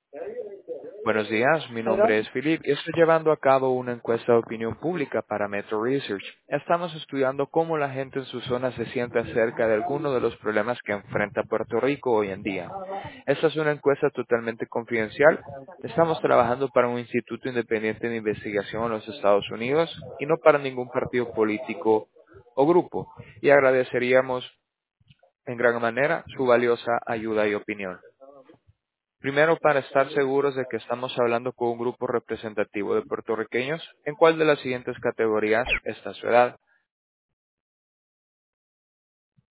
Buenos días, mi ¿Aló? nombre es Philip y estoy llevando a cabo una encuesta de opinión pública para Metro Research. Estamos estudiando cómo la gente en su zona se siente acerca de algunos de los problemas que enfrenta Puerto Rico hoy en día. Esta es una encuesta totalmente confidencial. Estamos trabajando para un instituto independiente de investigación en los Estados Unidos y no para ningún partido político o grupo. Y agradeceríamos en gran manera su valiosa ayuda y opinión. Primero, para estar seguros de que estamos hablando con un grupo representativo de puertorriqueños, ¿en cuál de las siguientes categorías está su edad?